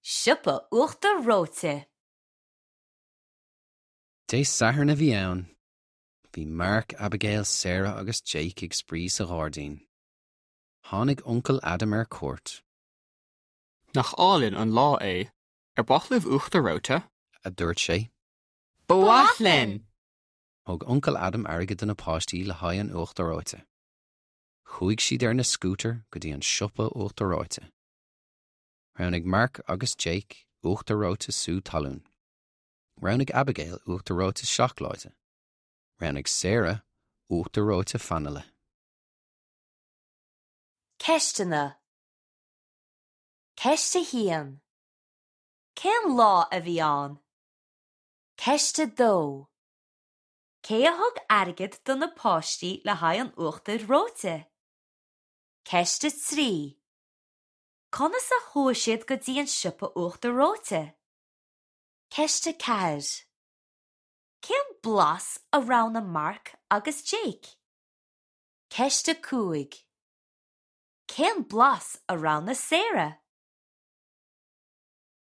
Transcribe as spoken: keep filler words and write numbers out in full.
Sipa uachta róte. Dé sathair na bhí ann, bhí Mark, Abigail, Sarah agus Jake ag spree sa ghardín. Tháinig Uncle Adam ar cuairt. Nach álinn an lá é, ar bachlibh uachta róte, A dúirt sé. Bhuathlinn! Thug Uncle Adam airgid do na páistí le haigh an uachta ráite. Chúig siad ar na scooter go dtí an siopa uachta ráite. Roinnig Mark agus Jake uachta ráite sú talún. Roinnig Abigail uachta ráite seachláite. Roinnig Sarah uachta ráite fanile. Ceistena. Ceiste hían. Cén lá a bhí an? Ceiste dó. Cé a thug airgid do na páistí le haigh an uachta róte? Ceiste trí. Conas a thuaisiad go dtí an siopa uachta róte? Ceiste ceir. Cén blas a rán na Mark agus Jake? Ceiste cúig. Cén blas a rán na Sarah?